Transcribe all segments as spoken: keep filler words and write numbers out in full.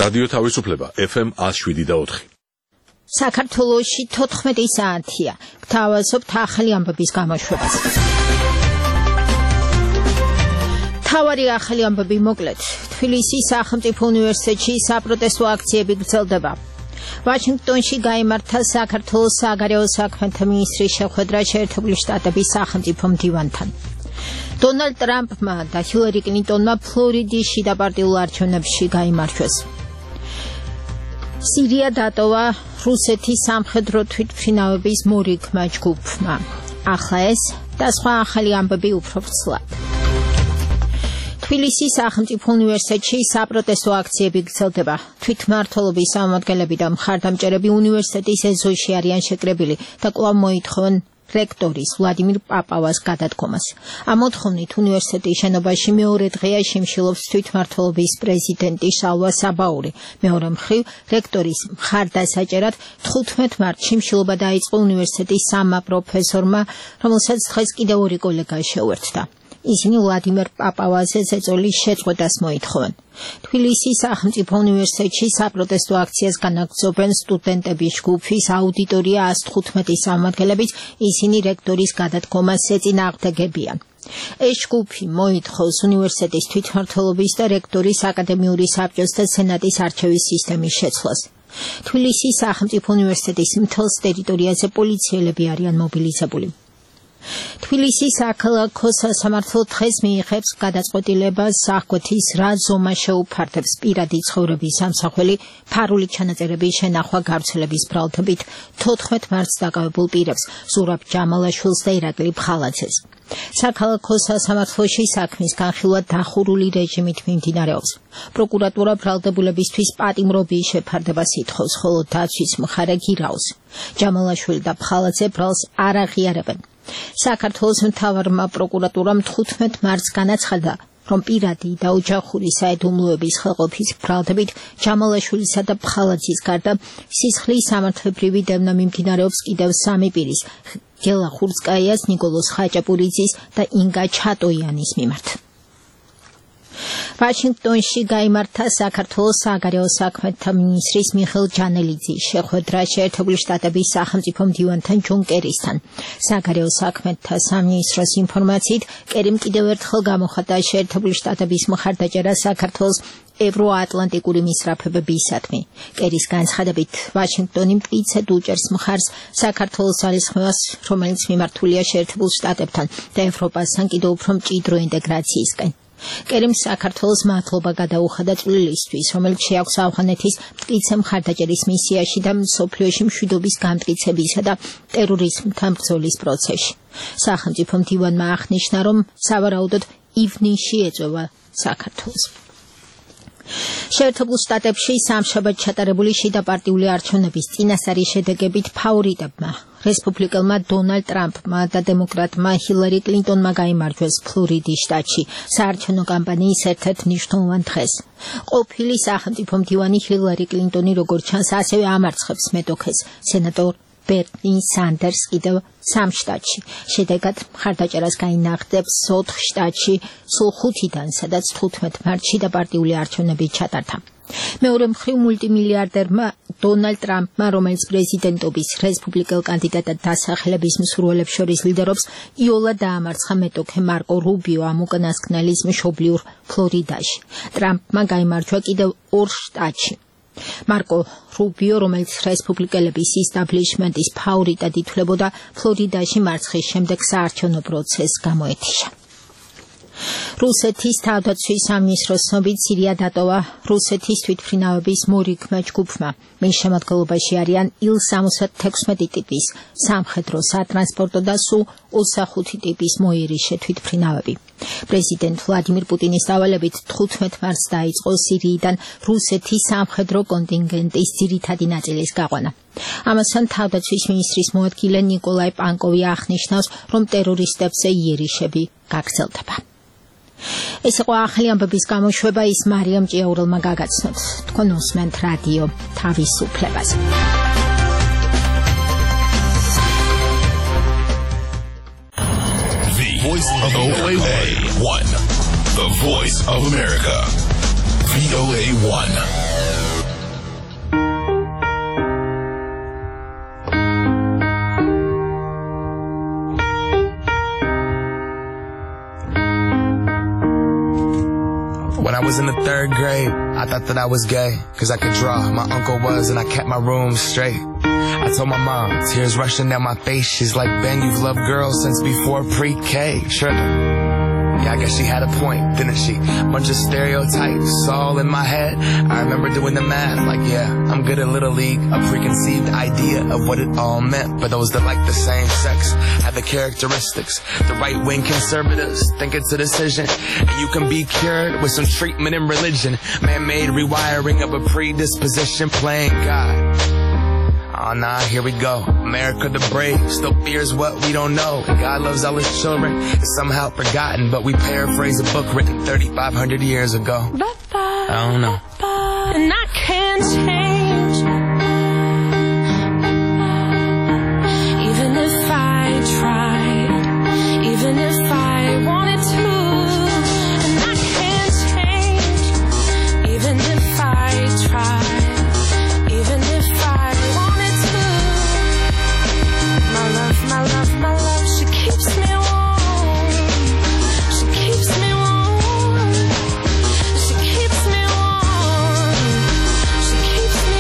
რადიო თავისუფლება ეფ ემ one oh seven და four. საქართველოში თოთხმეტი საათია. გთავაზობთ ახალი ამბების გამოშვებას. თავარი ახალი ამბები მოკლედ. თბილისის სახელმწიფო უნივერსიტეტში საპროტესტო აქციები გრძელდება. ვაშინგტონში გაიმართა საქართველოს საგარეო საქმეთა მინისტრის შეხვედრა შეერთებული შტატების სახელმწიფო მდივანთან. დონალდ ტრამპმა და ჰილარი კლინტონმა ფლორიდის შიდაპარტიულ არჩევნებში გაიმარჯვეს. სირია დატოვა რუსეთის სამხედრო თვითმფრინავების მორიგმა ჯგუფმა. ახლა ეს და სხვა ახალი ამბები უფრო ვრცლად. თბილისის სახელმწიფო უნივერსიტეტში საპროტესტო აქციები გრძელდება. თვითმმართველობის წარმომადგენლები და მხარდამჭერები უნივერსიტეტის ეზოში არიან შეკრებილი და კვლავ მოითხოვენ რექტორის ვლადიმირ პაპავას გადადგომას. ამ მოთხოვნით უნივერსიტეტის შენობაში მეორე დღეა შიმშილობს თვითმმართველობის პრეზიდენტი შალვა საბაური. მეორე მხრივ რექტორის მხარდასაჭერად თხუთმეტ მარტს შიმშილობა დაიწყო უნივერსიტეტის სამმა პროფესორმა, რომელსაც დღეს კიდევ ორი კოლეგა შეუერთდა. ისინი ვლადიმერ პაპავაზე ზეწოლის შეწყვეტას მოითხოვენ. თბილისის სახელმწიფო უნივერსიტეტში საპროტესტო აქციას განაგრძობენ სტუდენტების ჯგუფის აუდიტორია one hundred fifteen წარმომადგენლებით, ისინი რექტორის გადადგომას ეწინააღმდეგებიან. ეს ჯგუფი მოითხოვს უნივერსიტეტის თვითმმართველობის და რექტორის აკადემიური საბჭოს და სენატის არჩევის სისტემის შეცვლას. თბილისის სახელმწიფო უნივერსიტეტის მთელს ტერიტორიაზე პოლიციელები არიან მობილიზებული. თბილისის საქალაქო სასამართლო დღეს მიიღებს გადაწყვეტილებას აღკვეთის რა ზომა შეუფარდებს პირადი ცხოვრების სამსახველი ფარული ჩანაწერების შენახვა გავრცელების ბრალდებით თოთხმეტ მარტს დაკავებულ პირებს ზურაბ ჯამალაშვილს და ირაკლი ბხალაძეს. საქალაქო სასამართლოში საქმის განხილვა დახურული რეჟიმით მიმდინარეობს. პროკურატურა ბრალდებულებისთვის პატიმრობის შეფარდებას ითხოვს, ხოლო დაცვის მხარე გირაოს. ჯამალაშვილი და ბხალაძე ბრალს არ აღიარებენ. საქართველოს მთავარმა პროკურატურამ თხუთმეტ მარტს განაცხადა, რომ პირადი და ოჯახური საიდუმლოების ხელყოფის ბრალდებით ჯამალაშვილისა და ბხალაძის გარდა სისხლის სამართლებრივი დევნა მიმდინარეობს კიდევ სამი პირის, გელა ხურცკაიას, ნიკოლოზ ხაჭაპურიძის და ინგა ჩატოიანის მიმართ. ვაშინგტონში გაიმართა საქართველოს საგარეო საქმეთა მინისტრის მიხეილ ჯანელიძის შეხვედრა შეერთებული შტატების სახელმწიფო მდივანთან ჯონ კერისთან. საგარეო საქმეთა სამინისტროს ინფორმაციით, კერიმ კიდევ ერთხელ გამოხატა შეერთებული შტატების მხარდაჭერა საქართველოს ევროატლანტიკური მისწრაფებებისადმი. კერის განცხადებით, ვაშინგტონი მტკიცედ უჭერს მხარს საქართველოს ძალისხმევას, რომელიც მიმართულია შეერთებულ შტატებთან და ევროპასთან კიდევ უფრო მჭიდრო ინტეგრაციისკენ. კერიმ საქართველოს მადლობა გადაუხადა წვლილისთვის, რომელიც შეაქვს ავღანეთის მტკიცე მხარდაჭერის მისიაში და მსოფლიოში მშვიდობის გამტკიცებისა და ტერორიზმთან ბრძოლის პროცესში. სახელმწიფო მდივანმა აღნიშნა, რომ სავარაუდოდ ივნისში ეწევა საქართველოს. შეერთებულ შტატებში სამშაბათ ჩატარებული შიდაპარტიული არჩევნების წინასწარი შედეგებით ფავორიტებმა რესპუბლიკელმა დონალდ ტრამპმა და დემოკრატმა ჰილარი კლინტონმა გაიმარჯვეს ფლორიდის შტატში საარჩევნო კამპანიის ერთ-ერთ მნიშვნელოვან დღეს. ყოფილი სახელმწიფო მდივანი ჰილარი კლინტონი როგორც ჩანს ასევე ამარცხებს მეტოქეს სენატორ ბერნი სანდერს კიდევ სამ შტატში. შედეგად მხარდაჭერას გაინახდებს ოთხ შტატში, სულ ხუთიდან, სადაც თხუთმეტ მარტში და პარტიული არჩევნები ჩატარდა. მეორე მხრივ მულტიმილიარდერმა დონალდ ტრამპმა, რომელიც პრეზიდენტობის რესპუბლიკელ კანდიდატად დასახელების მსურველებს შორის ლიდერობს, იოლად დაამარცხა მეტოქე მარკო რუბიო ამ უკანასკნელის მშობლიურ ფლორიდაში. ტრამპმა გაიმარჯვა კიდევ ორ შტატში. მარკო რუბიო, რომელიც რესპუბლიკელების ისტაბლიშმენტის ფავორიტად ითვლებოდა, ფლორიდაში მარცხის შემდეგ საარჩევნო პროცესს გამოეთიშა. რუსეთის თავდაცვის სამინისტროს ცნობით, სირია დატოვა რუსეთის თვითმფრინავების მორიგმა ჯგუფმა. მის შემადგენლობაში არიან ილ სამოცდაექვსმეტი ტიპის სამხედრო, სატრანსპორტო და სუ ოცდახუთი ტიპის მოიერიშე თვითმფრინავები. პრეზიდენტ ვლადიმირ პუტინის დავალებით თხუთმეტ მარტს დაიწყო სირიიდან რუსეთის სამხედრო კონტინგენტის ძირითადი ნაწილის გაყვანა. ამასთან თავდაცვის მინისტრის მოადგილე ნიკოლაი პანკოვი აღნიშნავს, რომ ტერორისტებზე იერიშები გაგრძელდება. ეს იყო ახალი ამბების გამოშვება, ის მარიამ ჭიაურელმა გაგაცნოთ. თქვენ უსმენთ რადიო თავისუფლებას. The Voice of O A one. The Voice of America. V O A one. When I was in the third grade, I thought that I was gay, cause I could draw. My uncle was, and I kept my room straight. I told my mom, tears rushing down my face. She's like, Ben, you've loved girls since before pre-K. Sure. Yeah, I guess she had a point, didn't she? Bunch of stereotypes all in my head. I remember doing the math, like, yeah, I'm good at Little League. A preconceived idea of what it all meant. But those that like the same sex have the characteristics. The right-wing conservatives think it's a decision, and you can be cured with some treatment in religion. Man-made rewiring of a predisposition, playing God. Oh nah, here we go. America the brave still fears what we don't know. And God loves all his children. It's somehow forgotten, but we paraphrase a book written thirty-five hundred years ago. I don't know. And I can't change, even if I tried, even if I wanted to. And I can't change, even if I tried. My love, my love, she keeps me warm. She keeps me warm. She keeps me warm. She keeps me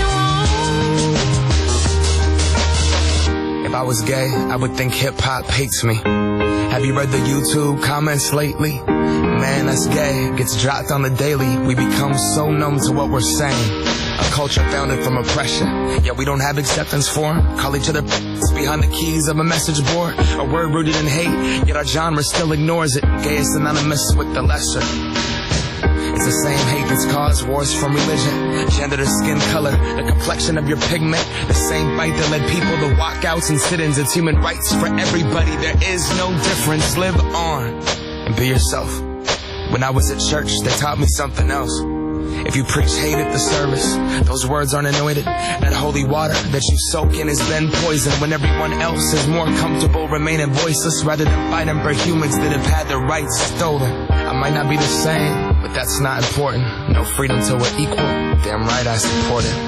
warm. If I was gay, I would think hip-hop hates me. Have you read the YouTube comments lately? Man, that's gay. Gets dropped on the daily. We become so numb to what we're saying. A culture founded from oppression, yet we don't have acceptance for them. Call each other behind the keys of a message board. A word rooted in hate, yet our genre still ignores it. Gay is synonymous with the lesser. It's the same hate that's caused wars from religion, gender to skin color, the complexion of your pigment. The same fight that led people to walkouts and sit-ins. It's human rights for everybody. There is no difference. Live on and be yourself. When I was at church, they taught me something else. If you preach hate at the service, those words aren't anointed. That holy water that you soak in has been poisoned when everyone else is more comfortable remaining voiceless rather than fighting for humans that have had their rights stolen. I might not be the same, but that's not important. No freedom till we're equal. Damn right I support it.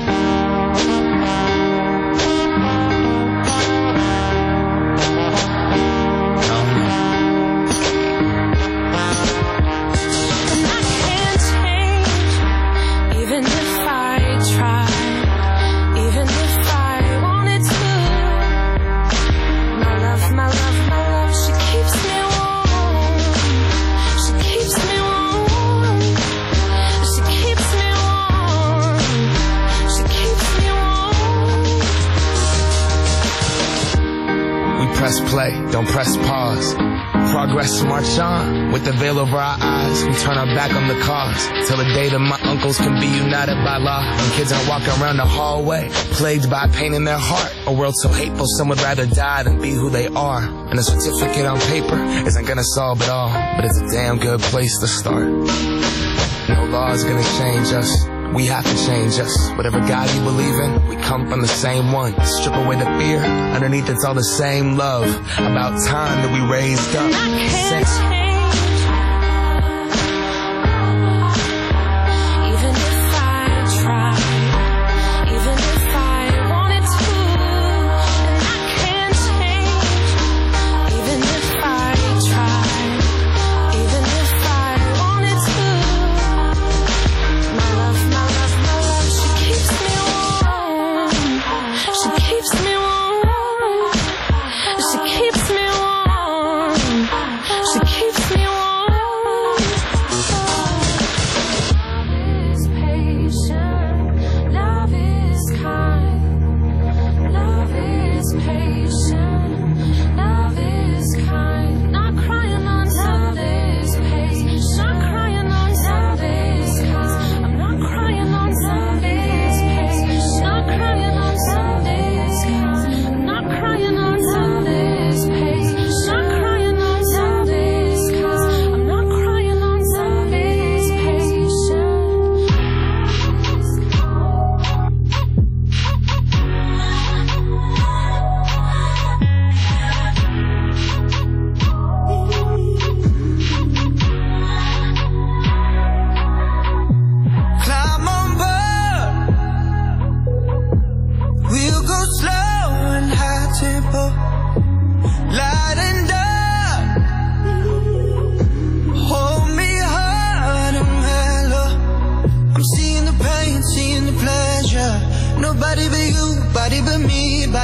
Press play, don't press pause. Progress march on, with the veil over our eyes. We turn our back on the cause, till the day that my uncles can be united by law. When kids are walking around the hallway, plagued by pain in their heart. A world so hateful, some would rather die than be who they are. And a certificate on paper isn't gonna solve it all, but it's a damn good place to start. No law is gonna change us. We have to change us. Whatever God you believe in, we come from the same one. Strip away the fear, underneath it's all the same love. About time that we raised up. Since even if I tried, even if I wanted to, and I can't change, even if I tried, even if I wanted to. My love, my love, my love, she keeps me warm. She keeps me warm. She keeps me warm. She keeps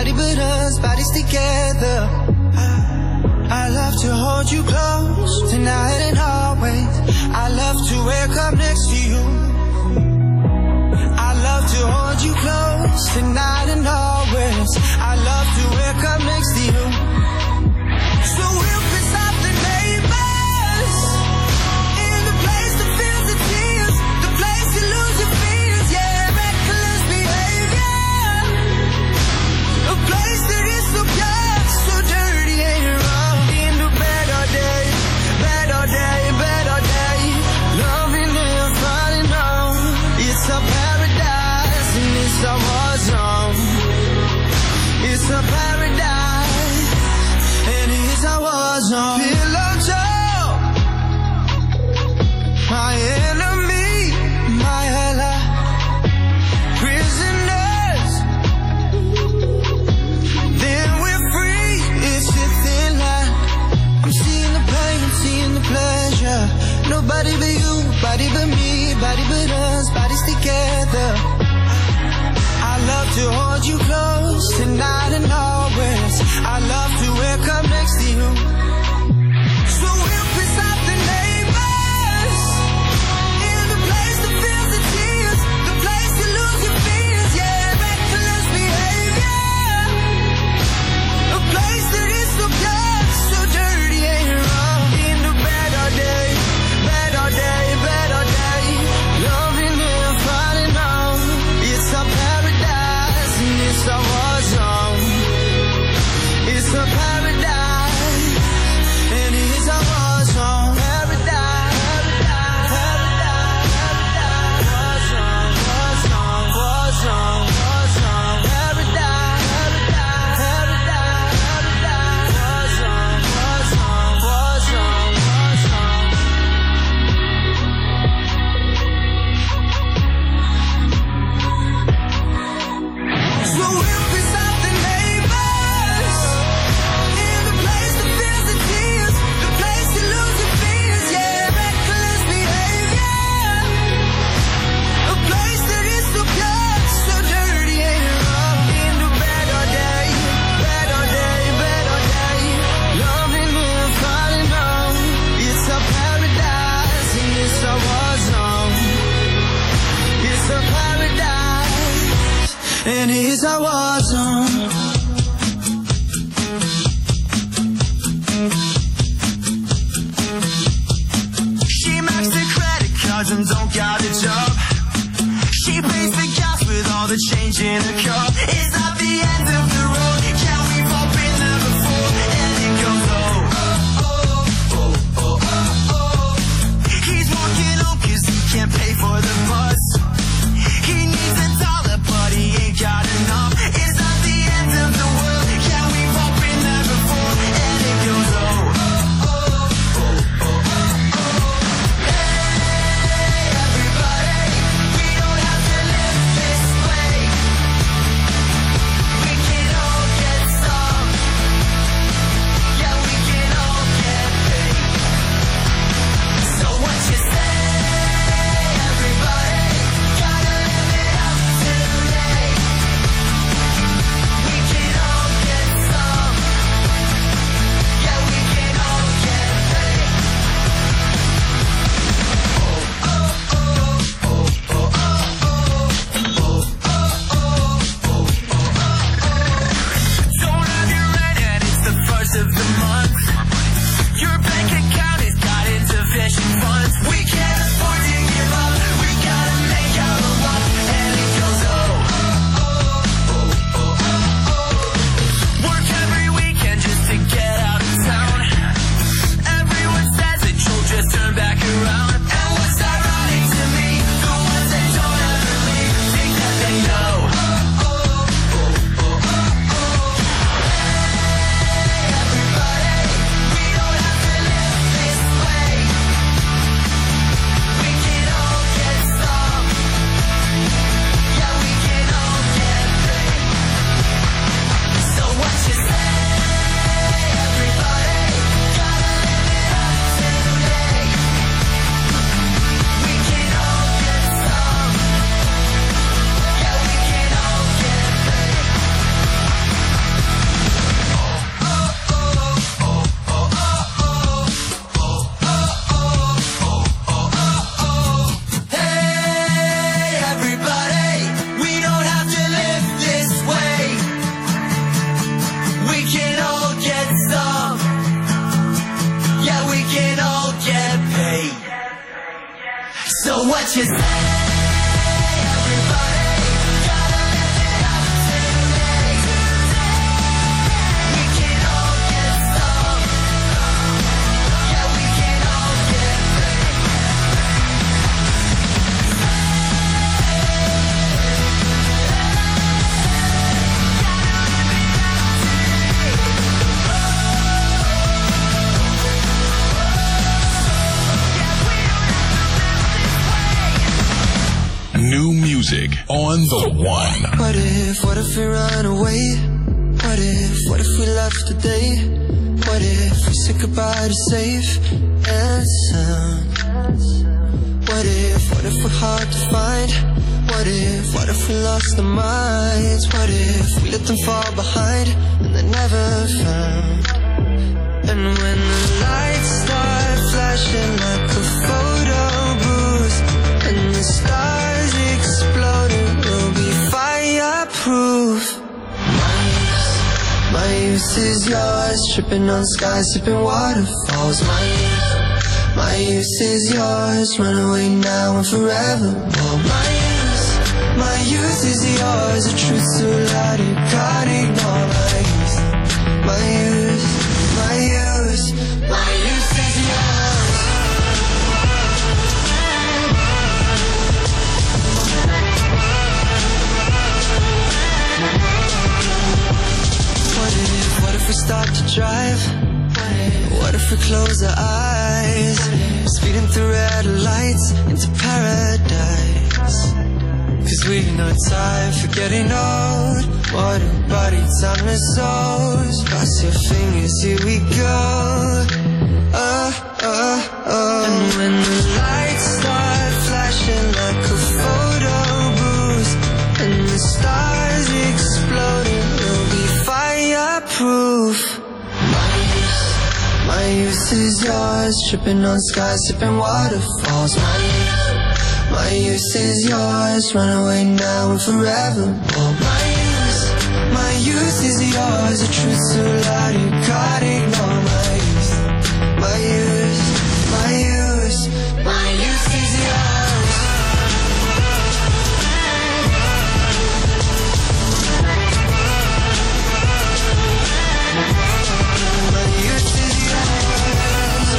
nobody but us, bodies together. I love to hold you close tonight and always. I love to wake up next to you. I love to hold you close tonight and always. I love to wake up next to you. So we'll piss off the neighbors in the place that feels the tears, the place you lose your fears, yeah, reckless behavior, a place that is so pure, so dirty and wrong. In the bed all day, bed all day, bed all day, loving and falling on. It's a paradise and it's a war zone. It's a paradise and it's a war zone. Pillow talk, my enemy, my ally, prisoners. Then we're free. It's a thin line. I'm seeing the pain, I'm seeing the pleasure. Nobody but you, body but me, body but us, bodies together. I love to hold you close tonight and always. I love to wake up next to you. So we'll piss off the neighbors in the place that feels the tears, the place you lose your fears, yeah, reckless behavior, a place that is so pure, so dirty and wrong. In the bed all day, bed all day, bed all day, loving and falling on. It's a paradise and it's a war zone. It's a paradise and it's a war zone. Paradise, paradise, paradise, war zone, war zone, war zone, paradise, paradise, paradise, war zone, war zone, war zone, war zone. So we'll piss off the neighbors in the place that feels the tears, the place you lose your fears, yeah, reckless behavior, a place that is so pure, so dirty and wrong. In the bed all day, bed all day, bed all day, loving and falling on. It's a paradise and it's a war zone. It's a paradise and it's a war zone. She maxed the credit cards and don't got a job. She pays the gas with all the change in her car. It's not the end of the road. Yeah, we've all been there before. And it goes oh, oh, oh, oh, oh, oh, oh. He's walking home cause he can't pay for the bus. He needs a dollar but he ain't got enough. It's not the end of the world. Yeah, we've all been there before. And it goes oh, oh, oh, oh, oh, oh, oh. Hey, everybody, we don't have to live this way. So what you say, everybody? Gotta live it up today. We can all get some. Yeah, we can all get free. New music on the one. What if, what if we run away? What if, what if we left today? What if we said goodbye to safe and sound? What if, what if we're hard to find? What if, what if we lost our minds? What if we let them fall behind and they're never found? And when the lights start flashing like a photo booth and the stars exploding, we'll be fireproof. My youth, my youth is yours, tripping on skies, sipping waterfalls. My youth, my youth is yours, run away now and forever. Well, my youth, my youth is yours, the truth so loud you can't ignore. My youth, my youth, my youth, my youth is yours. What if, what if we start to drive? What if we close our eyes? Speeding through red lights into paradise. Cause we've no time for getting old. What a body, time and souls. Cross your fingers, here we go. Oh, oh, oh. And when the lights start flashing like a photo booth and the stars exploding, we'll be fireproof. My youth, my youth is yours, tripping on skies, sipping waterfalls. My youth, my youth is yours, run away now and forever. Oh, my youth, my youth is yours, the truth so loud you can't ignore. My youth, my youth, my youth, my youth is yours. My youth is yours.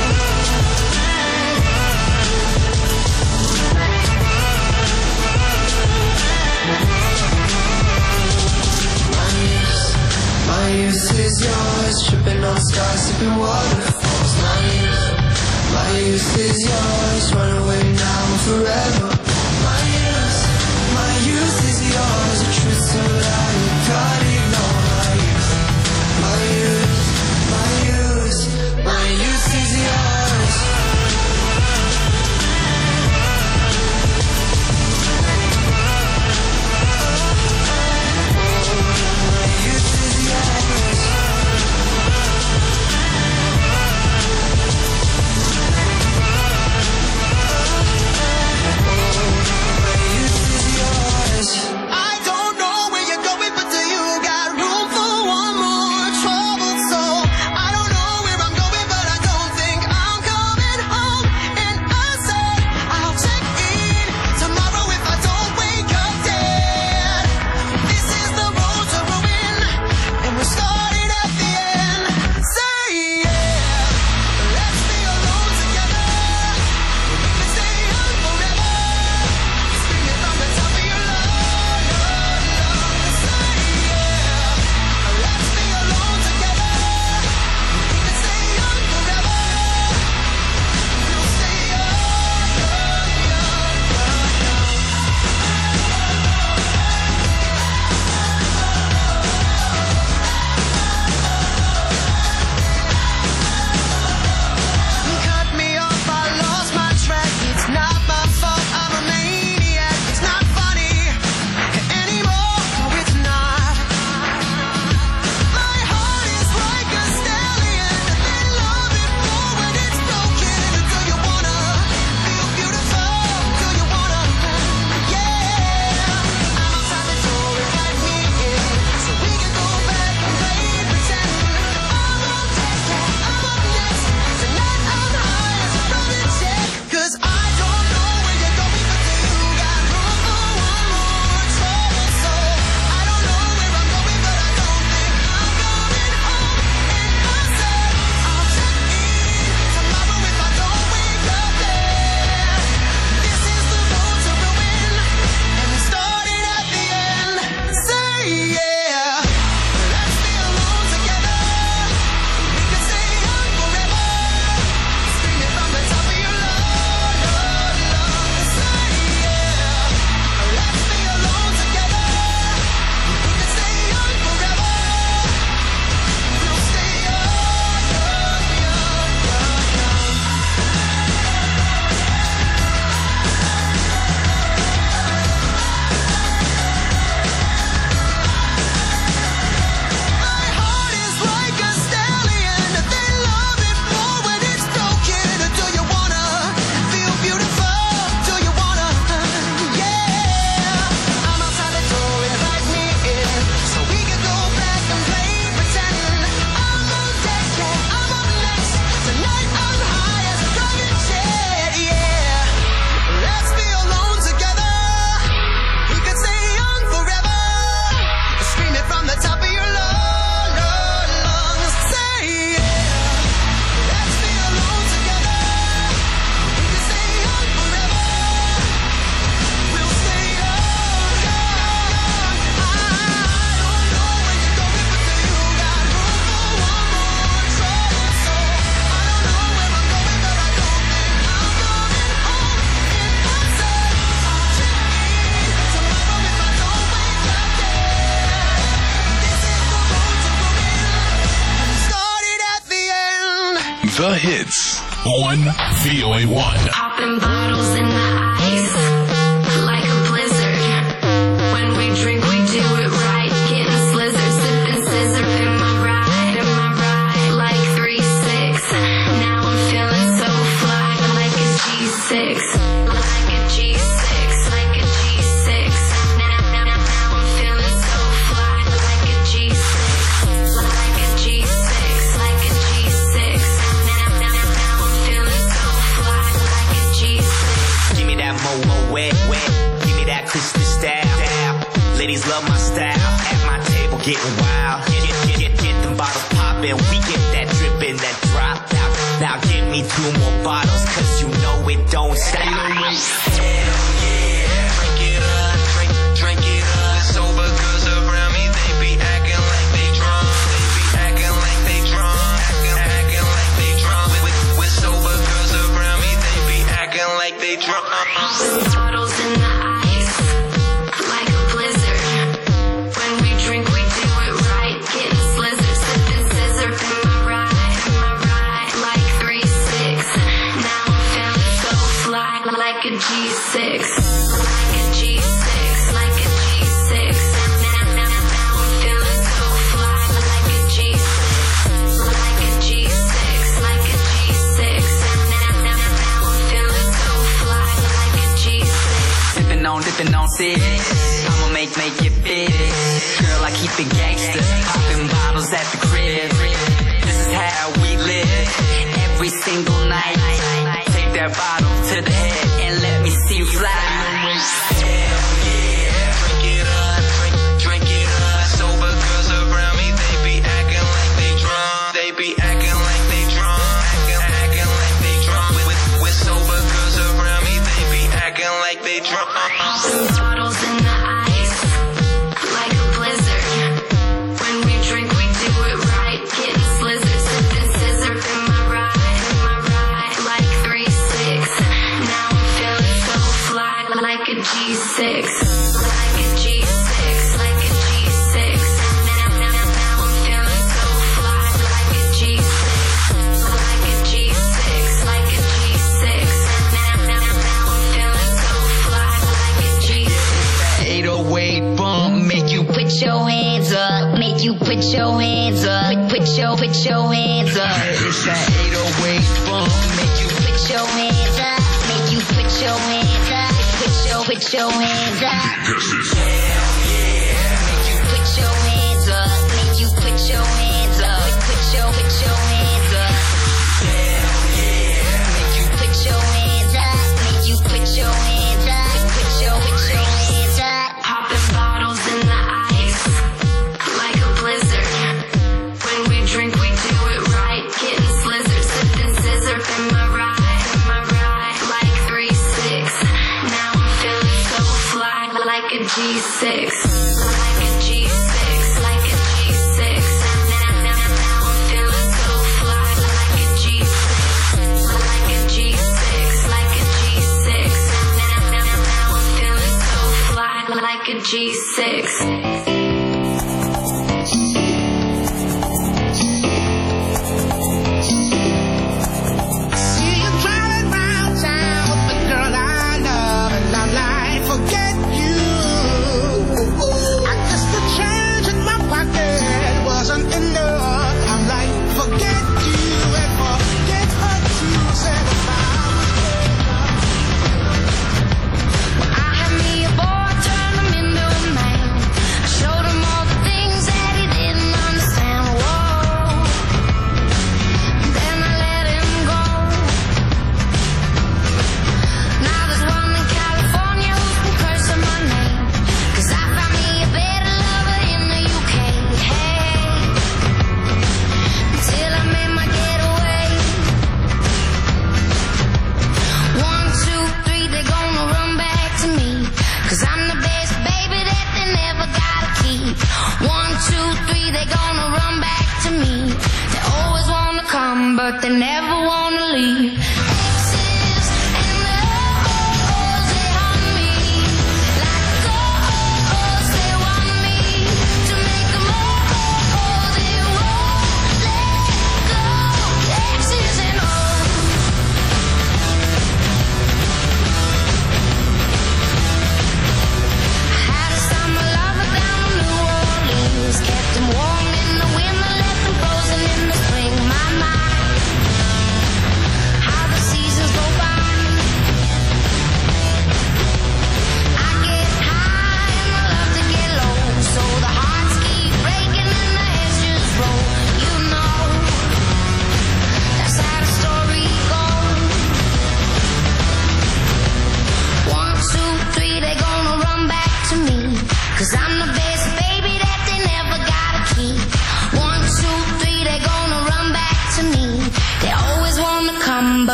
My youth, my youth is yours, tripping on skies, sipping waterfalls. My youth, my youth is yours, run away now and forever. My youth, my youth is yours, the truth so loud you can't ignore. My youth, my youth, my youth, my youth is yours. My youth is yours. the hits on V O A one. Popping bottles in the ice like a blizzard. When we drink, we do it right. Getting slizzard, sipping scissor in my ride, in my ride like three six. Now I'm feeling so fly like a G six, like a G six, like a G six. Now, now, now, now I'm feeling so fly like a G six, like a G six, like a G six. Now, now, now, now I'm feeling so fly like a G six. Give me that mo-mo wet, wet. Give me that Christmas style. Ladies love my style. At my table getting wild. Get, get, get, get, get them bottles poppin'. We get that drippin', that drop out. Now give me two more bottles, cause you know it don't stop. Hell yeah, drink it up, drink, drink it up. Sober girls around me, they be acting like they drunk. They be acting like they drunk. Acting, acting like they drunk. With, with sober girls around me, they be acting like they drunk. Bottles in the ice like a blizzard. When we drink, we do it right. Getting slizzard, sipping scissor in my ride, in my ride like three six. Now I'm feeling so fly like a G six, like a G six, like a G six. Now, now, now I'm feeling so fly like a G six, like a G six, like a G six. Now, now, now I'm feeling so fly like a G six. Dipping on, dipping on six. I'ma make, make it big. Girl, I keep it gangster. Popping bottles at the crib. This is how we live. Every single night. Take that bottle to the head and let me see you fly. Hell yeah, drink it up, drink, drink it up. Sober girls around me, they be acting like they drunk. They be acting like they drunk. Acting, acting like they drunk. With, with sober girls around me, they be acting like they drunk. Bottles in the ice like a blizzard. When we drink, we do it right. Getting slizzard, sipping scissor in my ride, in my ride like three six. Now I'm feeling so fly like a G six, like a G six, like a G six. Now, now, now I'm feeling so fly like a G six, like a G six, like a G six. Now, now, now I'm feeling so fly like a G six. eight oh eight bump, make you Put your hands up, make you put your hands up, put your, put your hands up. It's that eight oh eight bump, make you Put your hands up, make you put your hands up, put your, put your hands up. Hell yeah, Make you put your hands up, make you put your hands up, put your, put your hands up. hell yeah. Make you put your hands up, make you put your hands up, put your, put your hands up. Popping bottles in the ice like a blizzard. When we drink, we do it right. Getting slizzard, sipping scissor in my ride, in my ride like three six. Now I'm feeling so fly like a G six, like a G six, like a G six. Now, now, now I'm feeling so fly like a G six, like a G six, like a G six. Now, now, now I'm feeling so fly like a G six. See you driving round town with the girl I love, and I'm like, forget you. I guess the change in my pocket wasn't enough. I'm like, forget you and forget her too. Said if I I had me a boy, turned him into a man. I showed him all the things that he didn't understand. Whoa. Then I let him go. Now there's one in California who's been cursing my name. 'Cause I found me a better lover in the U K. Hey. Until I made my getaway. One, two, three, they're gonna run back to me. 'Cause I'm the best baby that they never gotta keep. One, two, three, they're gonna run back to me. They always wanna come, but they never wanna leave. Exes and the oh-ohs, they haunt me. Like oh-ohs, they want me to make them oh-oh, they won't let go. Exes and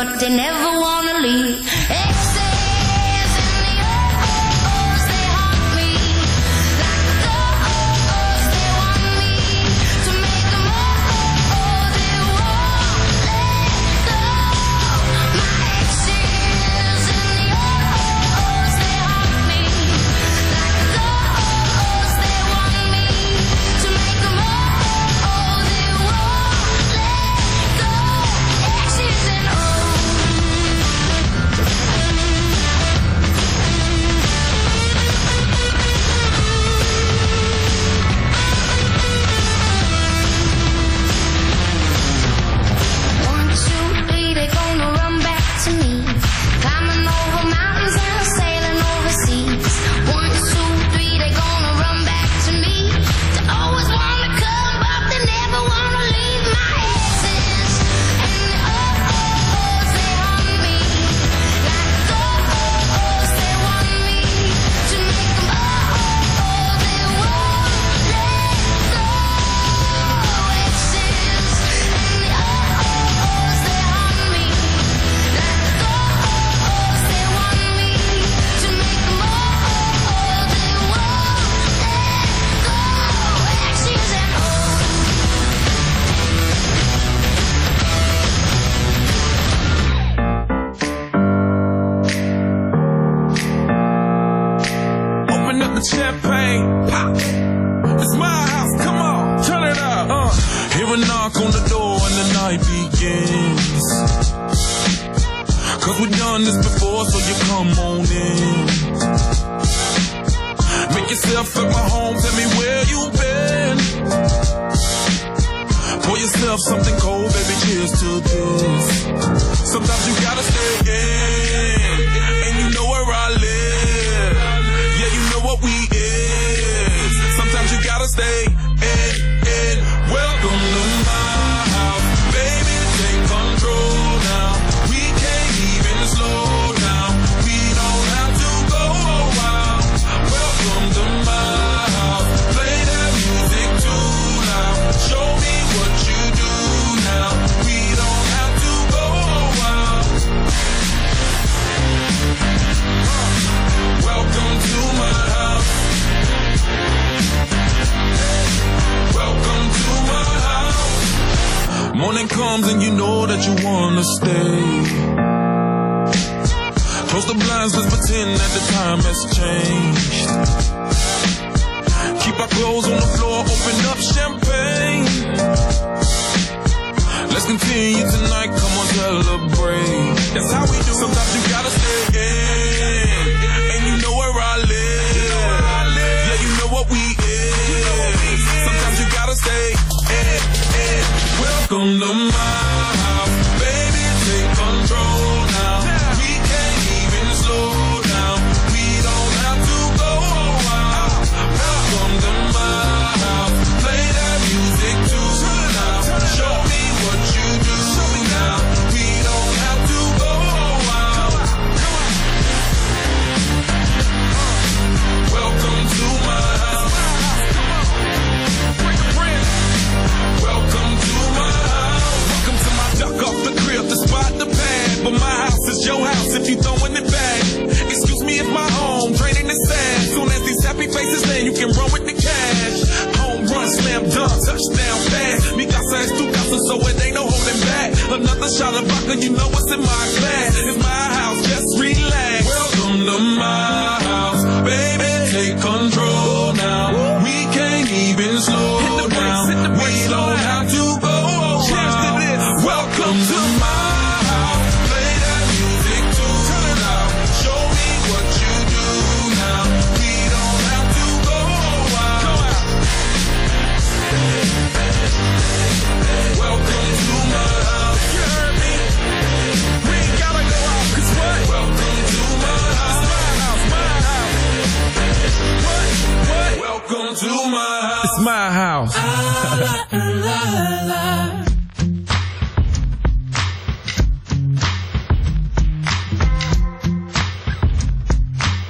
but they never wanna leave. Exes in the oh-ohs, they haunt me. Like the oh-ohs, they want me to make them oh-oh, they won't let go. My exes in the oh-ohs, they haunt me. Like the oh-ohs, they want me to make them oh-oh, they won't let go. Exes and oh. One, two, three, they gonna run back to me. Climbing over mountains and sailing overseas. One, two, three, they gonna run back to me. They always wanna come, but they never wanna leave. My exes and the oh-ohs, they haunt me. Like the oh-ohs, they want me to make them oh-oh, they won't let go. Exes and the oh-ohs, they haunt me. Like the oh-ohs, they want me to make them oh-oh, they won't let go. Exes and oh. Open up the champagne, pop. It's my house, come on, turn it up. Uh. Hear a knock on the door and the night begins. Cause we've done this before, so you come on in. Make yourself at my home, tell me where you've been. Pour yourself something cold, baby, cheers to this. Sometimes you gotta stay in, and you know where I live. Yeah, you know what we is. Sometimes you gotta stay in, in. Welcome to my house, baby, take control now. We can't even slow down. We don't have to go wild. Welcome to my house, play that music too loud. Show me what you do now. We don't have to go wild. Welcome to my house. Welcome to my house. Morning comes and you know that you wanna stay. Close the blinds, let's pretend that the time has changed. Keep our clothes on the floor, open up champagne. Let's continue tonight, come on, celebrate. That's how we do. Sometimes you gotta stay in, and you know where I live. Yeah, you know what we is. Sometimes you gotta stay in, in. Welcome to my house, baby, take control now. We can't even slow down. We don't have to go wild. Welcome to my house, play that music too loud. Show me what you do now. We don't have to go wild. Welcome to my house. Welcome to my house. Welcome to my duck off the crib, the spot, the pad. But my house is your house if you throwing it back. Excuse me if my home draining the sad. Soon as these happy faces land, you can run with the cash. Home run, slam dunk, touchdown pass. Mi casa es tu casa, so it ain't no holding back. Another shot of vodka, you know what's in my glass. It's my house, just relax. Welcome to my house, baby, take control now. We can't even slow down. We don't have to go wild. Welcome to my house, play that music too loud. Show me what you do now. We don't have to go wild. Welcome to my house. You heard me? We ain't gotta go out, 'cause what? Welcome to my house. It's my house, my house. What? What? Welcome to my house. It's my house.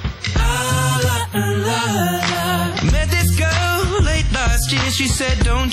Met this girl late last year. She said, don't you worry.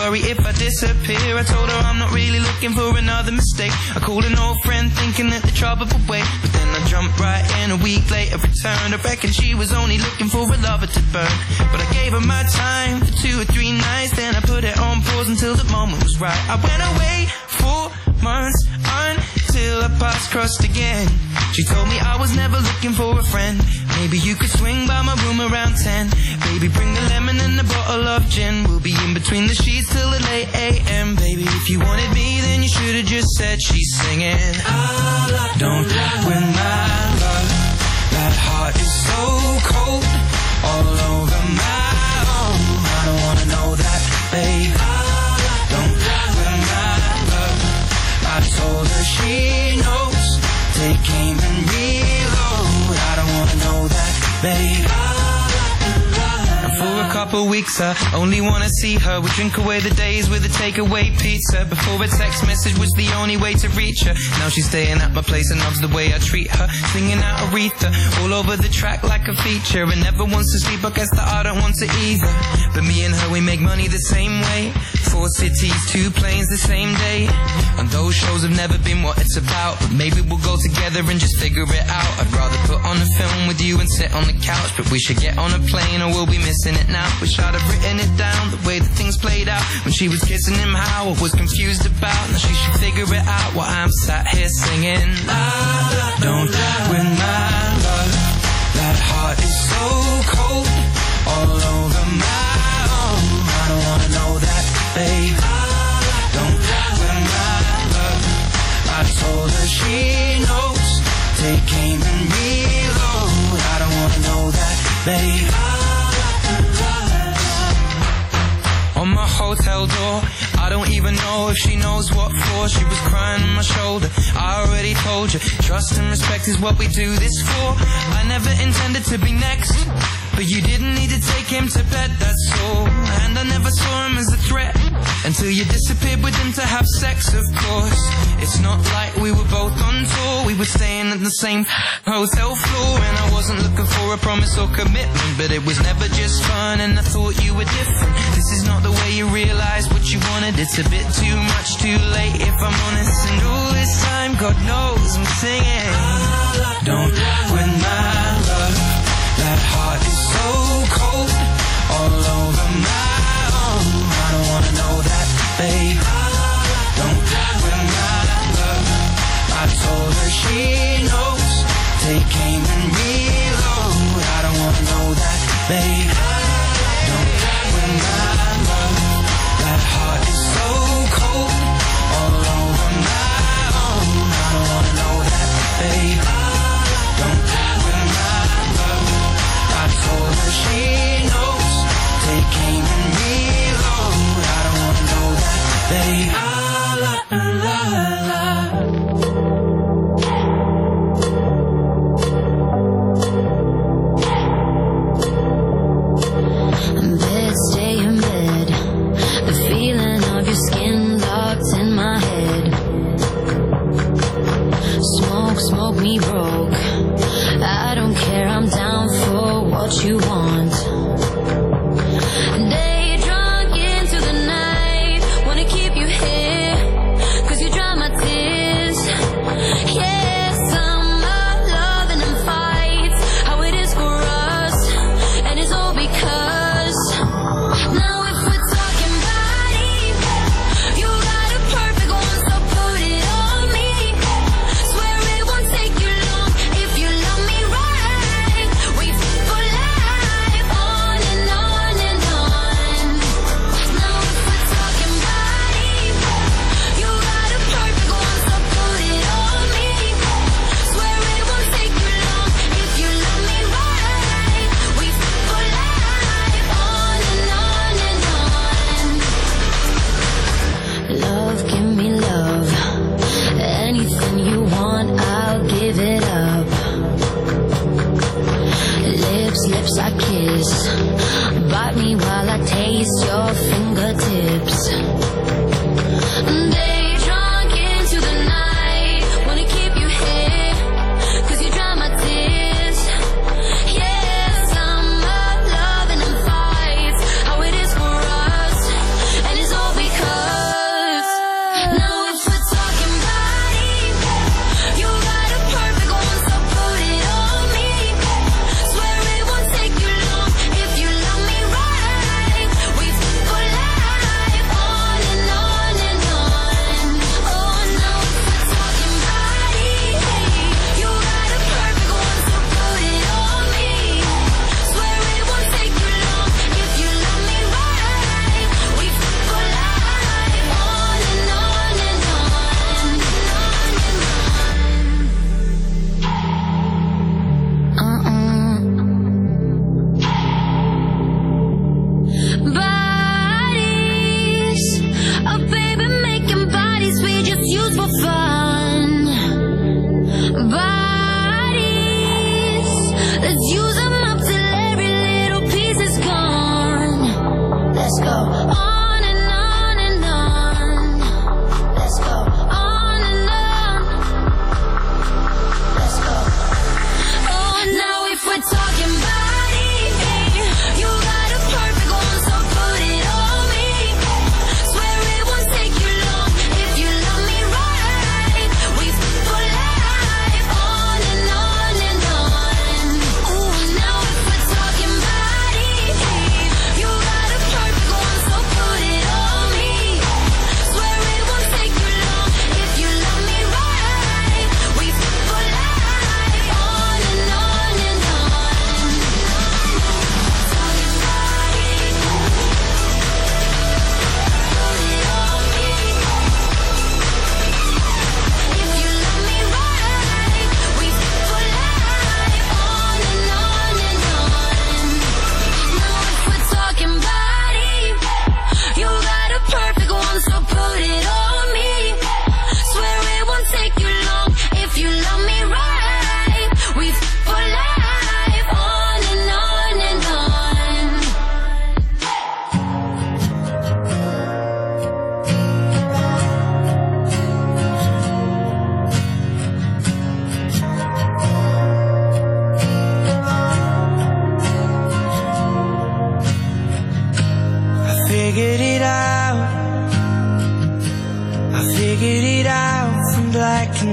worry if I disappear. I told her I'm not really looking for another mistake. I called an old friend thinking that the trouble would wait, but then I jumped right in. A week later returned. I reckon she was only looking for a lover to burn, but I gave her my time for two or three nights. Then I put it on pause until the moment was right. I went away for months until our paths crossed again. She told me I was never looking for a friend. Maybe you could swing by my room around ten. Baby, bring the lemon and a bottle of gin. We'll be in between the sheets till the late a m. Baby, if you wanted me, then you should've just said she's singing. Don't win my love. That heart is so cold, all over my own. I don't wanna know that, babe. Don't win my love. I told her she knows. Take aim and reload. I don't wanna know that, babe. And for a couple weeks I only wanna see her. We drink away the days with a takeaway pizza. Before a text message was the only way to reach her. Now she's staying at my place and loves the way I treat her. Singing out Aretha all over the track like a feature. And never wants to sleep, I guess that I don't want to either. But me and her, we make money the same way. Four cities, two planes the same day. And those shows have never been what it's about, but maybe we'll go together and just figure it out. I'd rather put on a film with you and sit on the couch, but we should get on a plane or we'll be missing it now. Wish I'd have written it down, the way that things played out. When she was kissing him, how I was confused about. Now she should figure it out while I'm sat here singing. Don't win my love. That heart is so cold, all over my own. I don't wanna know that, babe. Don't win my love. I told her she knows. Take aim and reload. I don't wanna know that, babe. On my hotel door, I don't even know if she knows what for. She was crying on my shoulder. I already told you, trust and respect is what we do this for. I never intended to be next, but you didn't need to take him to bed, that's all. And I never saw him as a threat until you disappeared with him to have sex, of course. It's not like we were both on tour. We were staying at the same hotel floor. And I wasn't looking for a promise or commitment, but it was never just fun and I thought you were different. This is not the way you realize what you wanted. It's a bit too much too late if I'm honest. And all this time, God knows I'm singing. Don't win my love. That heart is so cold, all over my own. I don't wanna know that, babe. Don't win my love. I told her she knows. Take aim and reload. I don't wanna know that, babe. Don't win my love. That heart is so cold, all over my own. I don't wanna know that, babe.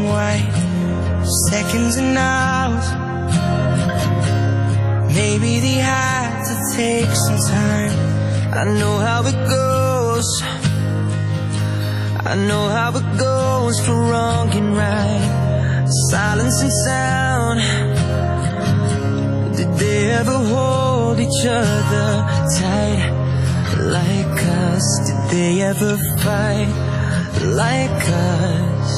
white, seconds and hours. Maybe they had to take some time. I know how it goes. I know how it goes for wrong and right, silence and sound. Did they ever hold each other tight like us? Did they ever fight like us?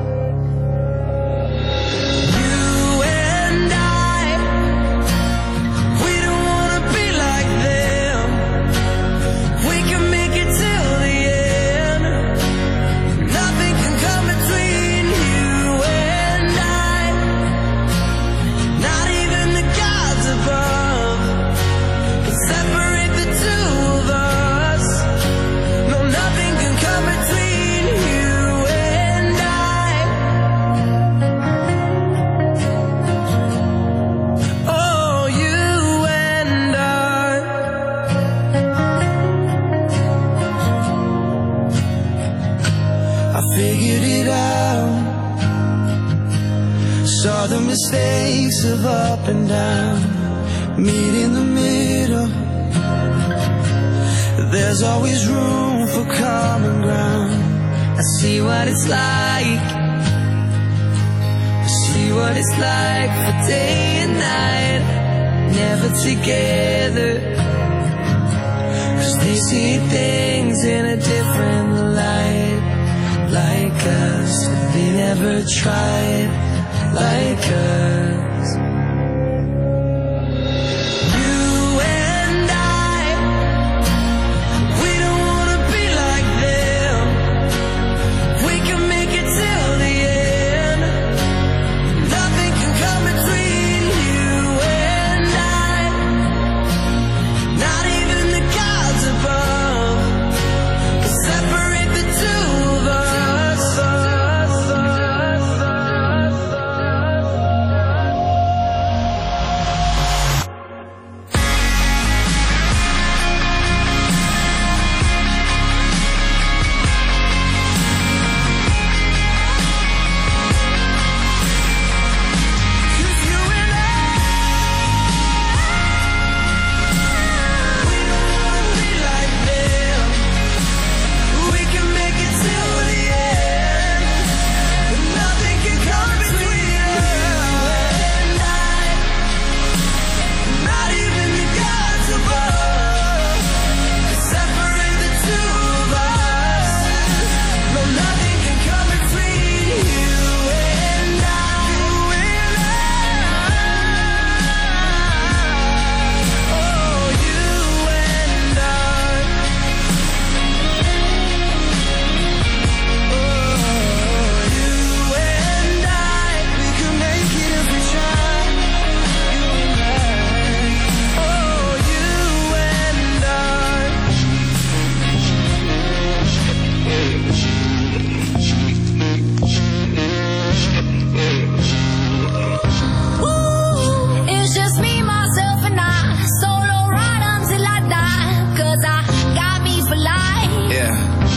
You and I, we don't wanna be like them. We can make it till the end. Nothing can come between you and I, not even the gods above can separate the two of us. No, nothing can come between you and I. Oh, you and I. I figured it out. Saw the mistakes of up and down. Meet in the middle. There's always room for common ground. I see what it's like. I see what it's like for day and night, never together. 'Cause they see things in a different light, like us. They never tried like us. You and I, we don't wanna be like them. We can make it till the end. Nothing can come between you and I, not even the gods above can separate the two of us. It's just me, myself, and I. Solo ride until I die. 'Cause I got me for life. Yeah.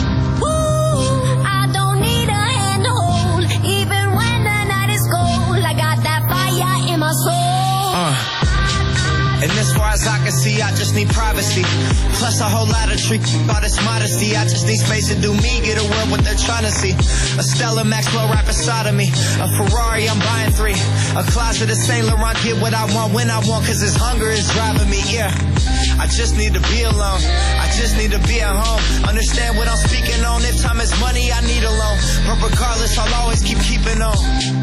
Woo, I don't need a hand to hold, even when the night is cold. I got that fire in my soul. Uh. And as far as I can see, I just need privacy. Plus a whole lot of treat, all this modesty. I just need space to do me, get a world what they're trying to see. A Stella Maxwell right beside of me. A Ferrari, I'm buying three. A closet of Saint Laurent, get what I want when I want, 'cause this hunger is driving me, yeah. I just need to be alone. I just need to be at home. Understand what I'm speaking on. If time is money, I need a loan. But regardless, I'll always keep keeping on.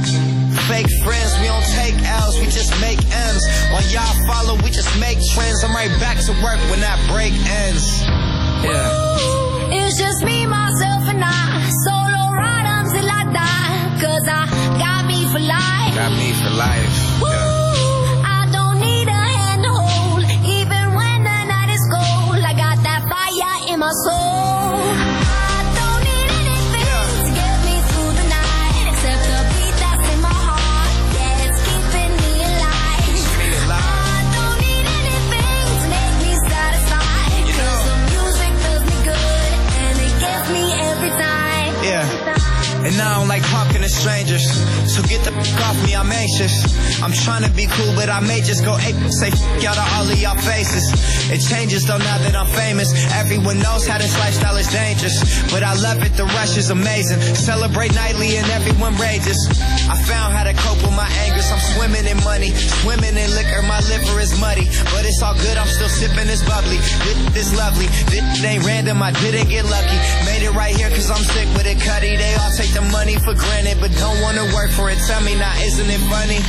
Fake friends, we don't take L's, we just make M's. While y'all follow, we just make trends. I'm right back to work when that break ends. Yeah. Ooh, it's just me, myself, and I. Solo ride until I die. 'Cause I got me for life. Got me for life. Woo, Yeah. I don't need a hand to hold, even when the night is cold. I got that fire in my soul. I don't need anything to get me through the night, except the beat that's in my heart. Yeah, it's keeping me alive. I don't need anything to make me satisfied, 'cause the music feels me good, and it gets me every time. Yeah. And I don't like talking to strangers. So get the f*** off me, I'm anxious. I'm trying to be cool, but I may just go ape. Say f*** out of all of y'all faces. It changes though now that I'm famous. Everyone knows how this lifestyle is dangerous, but I love it, the rush is amazing. Celebrate nightly and everyone rages. I found how to cope with my angers. I'm swimming in money, swimming in liquor. My liver is muddy, but it's all good, I'm still sipping this bubbly. This, this lovely, this ain't random, I didn't get lucky. Made it right here cause I'm sick with it, Cuddy. They all take the money for granted, but don't wanna work for it. Tell me now, isn't it funny?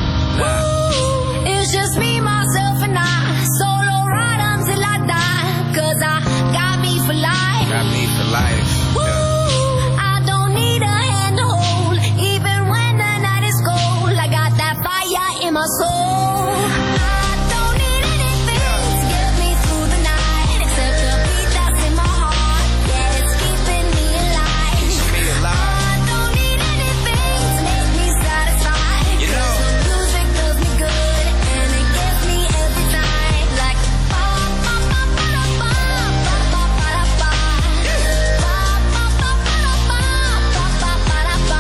Ooh, it's just me, myself, and I. Solo ride until I die. Cause I got me for life. Got me for life. Ooh, I don't need a hand to hold. Even when the night is cold, I got that fire in my soul. I don't need anything to get me through the night, except the beat that's in my heart. Yeah, it's keeping me alive. Keep me alive. I don't need anything to make me satisfied. You know. The music does me good, and it gets me every time. Like ba ba ba ba ba ba ba ba ba ba. Ba ba ba ba ba ba ba ba ba ba. Ba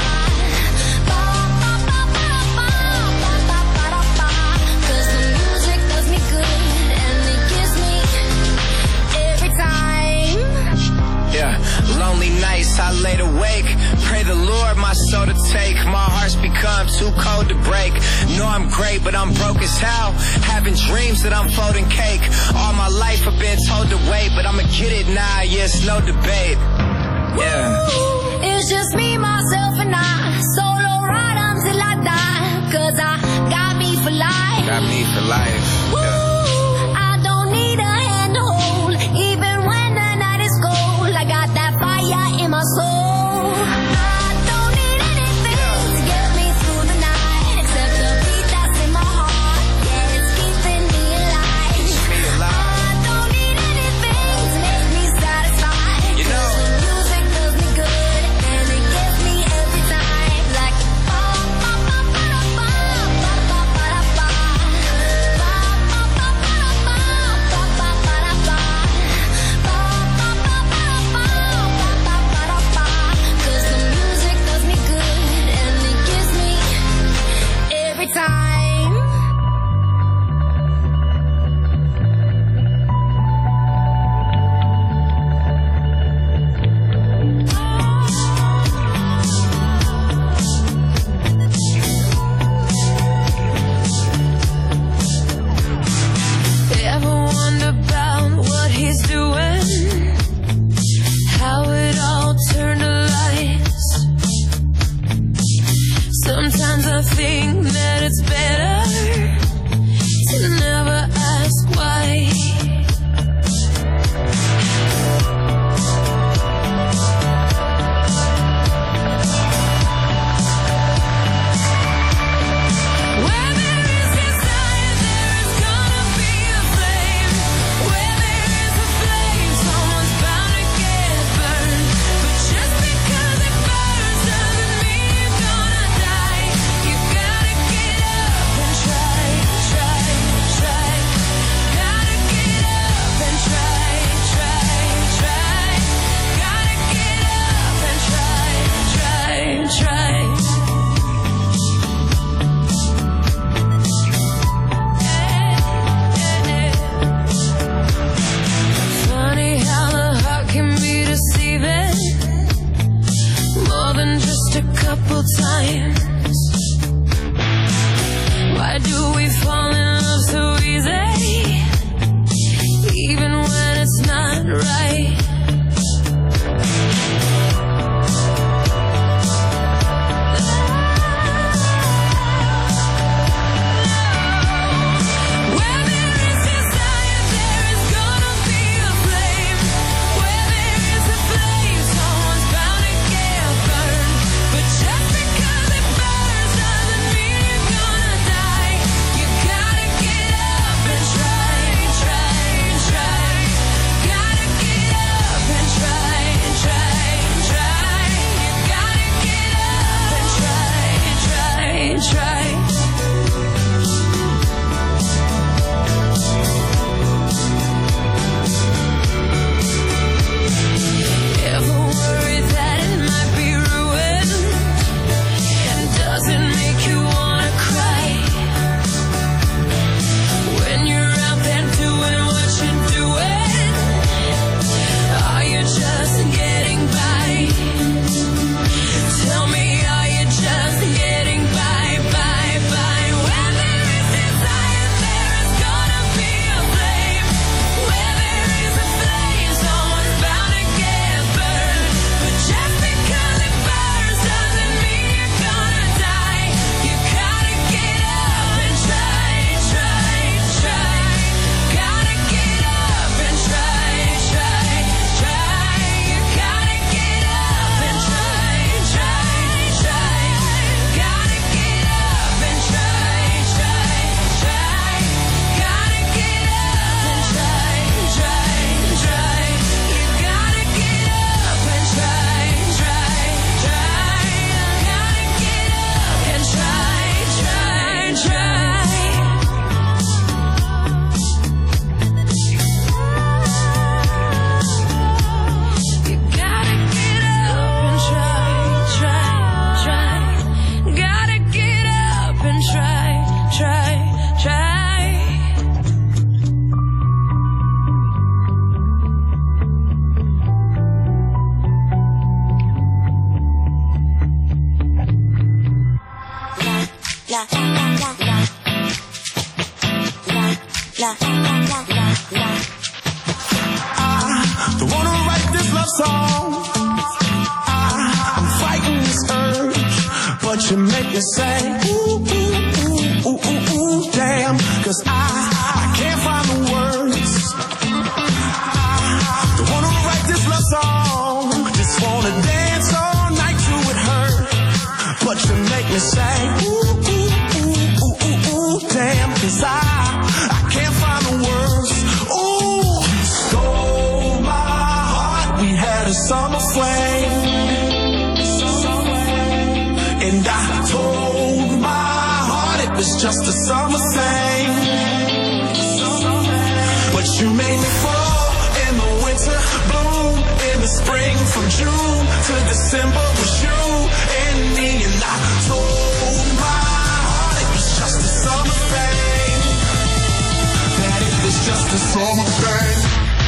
ba ba ba ba ba ba ba ba. 'Cause the music does me good, and it gives me every time. Yeah, lonely nights I laid awake. Pray the Lord my soul to take. My heart's become too cold to break. Know I'm great, but I'm broke as hell. Having dreams that I'm folding cake. All my life I've been told to wait, but I'ma get it now, yeah, it's no debate. Yeah. Ooh, it's just me, myself, and I. Solo ride until I die. Cause I got me for life. Got me for life. Yeah. Ooh, I don't need a hand to hold. Even when the night is cold, I got that fire in my soul. I don't need anything to get me through the night, except the beat that's in my heart. Yeah, it's keeping me alive. Keep me alive. I don't need anything to make me satisfied. You know. 'Cause the music does me good, and it gets me every time. Like ba ba ba ba ba ba ba ba ba. Ba ba ba ba ba ba ba ba ba ba. Ba ba ba ba ba ba ba ba. 'Cause the music does me good, and it gives me every time. Ever wonder about what he's doing? How it all turned to lies. Sometimes I think that it's better to never ask why. Where there is desire, there is gonna be a flame. Where there is a flame, someone's bound to get burned. But just because it burns doesn't mean you're gonna die. You gotta get up and la la la la la la la la. I don't wanna write this love song. I, I'm fighting this urge, but you make me say ooh ooh ooh ooh ooh, ooh damn, 'cause I I can't find the words. I don't wanna write this love song, just wanna dance all night till it hurt, but you make me say ooh ooh ooh ooh ooh, ooh damn, 'cause I I can't find the words. Ooh, you stole my heart. We had a summer flame, and I told my heart it was just a summer thing. But you made me fall in the winter, bloom in the spring, from June to December was you and me. And I told my heart it was just a summer thing, that it was just a summer thing.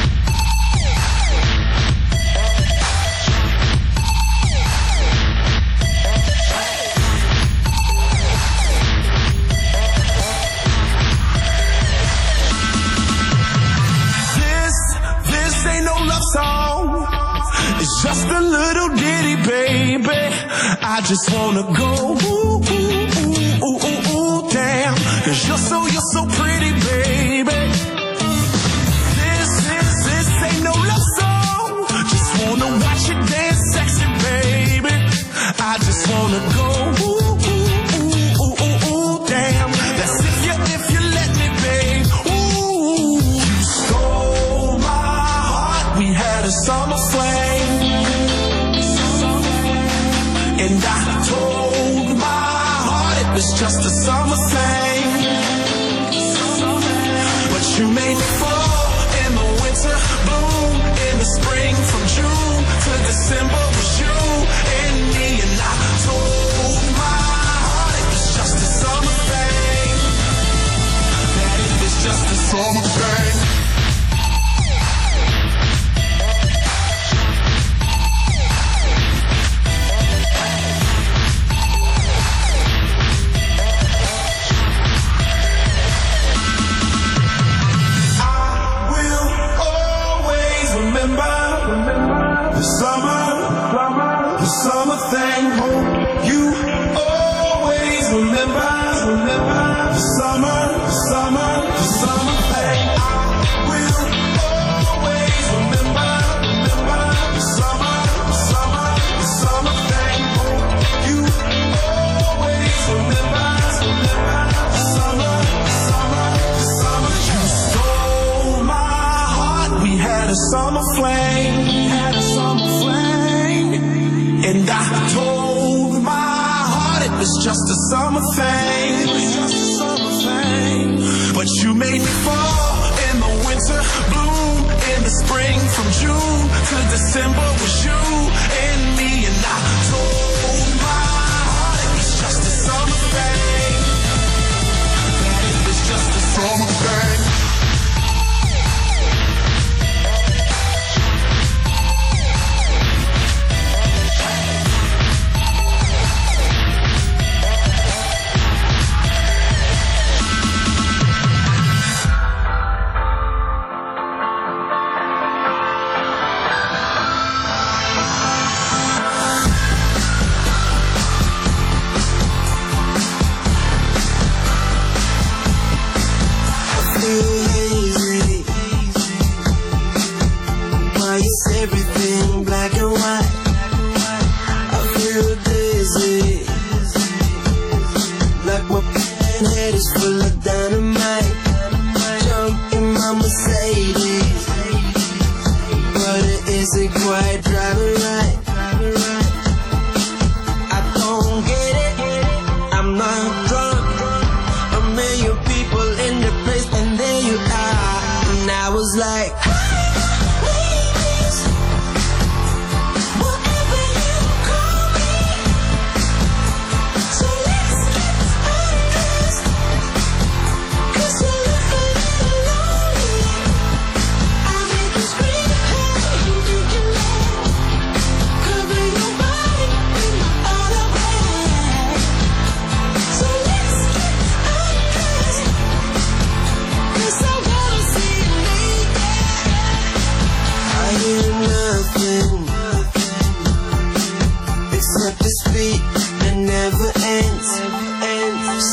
Song. It's just a little ditty, baby. I just wanna go ooh, ooh, ooh, ooh, ooh, ooh, damn, 'cause you're so, you're so pretty, baby. This, this, this ain't no love song. Just wanna watch you dance sexy, baby. I just wanna go ooh, ooh, ooh, ooh, ooh, ooh, damn. That's if you, if you let me, babe. Ooh, you stole my heart. We had a summer flame, and I told my heart it was just a summer thing. But you made me fall in the winter, bloom in the spring, from June to December was you and me. And I told my heart it was just a summer thing, that it was just a summer thing. The summer, the summer thing. Hope you always remember, remember the summer, the summer, the summer thing. I will always remember, remember the summer, the summer, the summer thing. Hope you always remember, remember the summer, the summer, the summer. You stole my heart. We had a summer flame. Had a summer flame, and I told my heart it was just a summer thing. It was just a summer thing. But you made me fall in the winter, bloom in the spring, from June to December was you and me. And I told my heart it was just a summer thing, that it was just a summer thing. Everything black and white. I feel dizzy, like my head is full of dynamite. Jump in my Mercedes, but it isn't quite driving right. I don't get it, I'm not drunk. A million people in the place, and there you are. And I was like,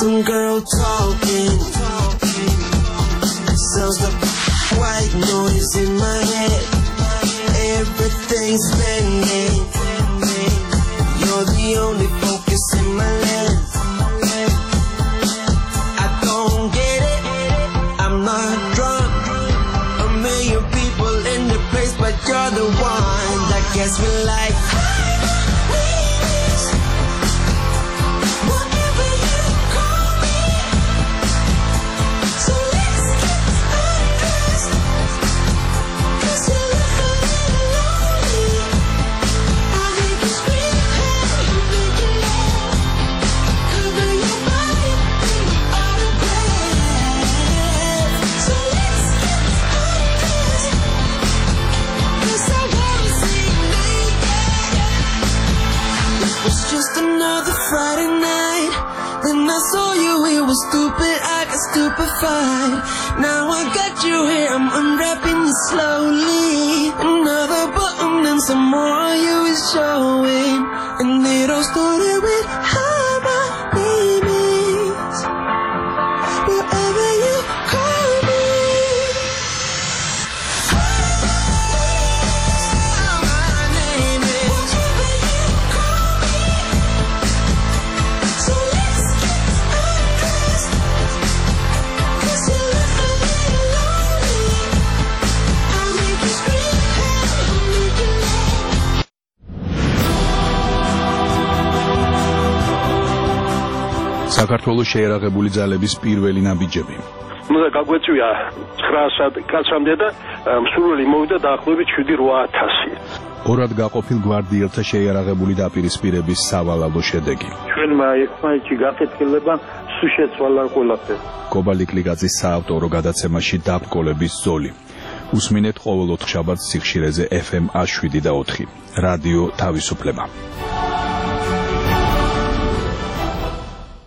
Some girl talking. Sounds like white noise in my head. Everything's bending. You're the only focus in my lens. I don't get it. I'm not drunk. A million people in the place, but you're the one that gets me like. Whatever you call me. So let's get undressed. 'Cause you look a little lonely. I'll make you scream, I'll make you laugh. Cover your body, bring you out of breath. So let's get undressed. 'Cause I wanna see you naked. It was just another Friday night. Then I saw you, it was stupid, I got stupefied. Now I got you here, I'm unwrapping you slowly. Another button and some more of you is showing. And it all started with hi, my name is. Whatever you call me. My name is. Whatever you call me. So let's get undressed. 'Cause you look a little lonely. I'll make you scream, I'll make you laugh. საქართველოს შეერაღებული ძალების პირველი ნაბიჯები. უნდა გაგვეწვია ცხრა კაცამდე და მსურველი მოვიდა დაახლოებით შვიდი რვა ათასი. ორად გაყოფილ გვარდიელთა შეიარაღებული დაპირისპირების სავალალო შედეგი. ჩვენმა ერთმანეთში გაკეთილება სულ შეცვალა ყველაფერი. კობალიკლიკაძის საავტორო გადაცემაში დაბრკოლების ზოლი. უსმინეთ ყოველ ოთხშაბათს სიხშირეზე ეფ ემ ას შვიდი და ოთხი. რადიო თავისუფლება.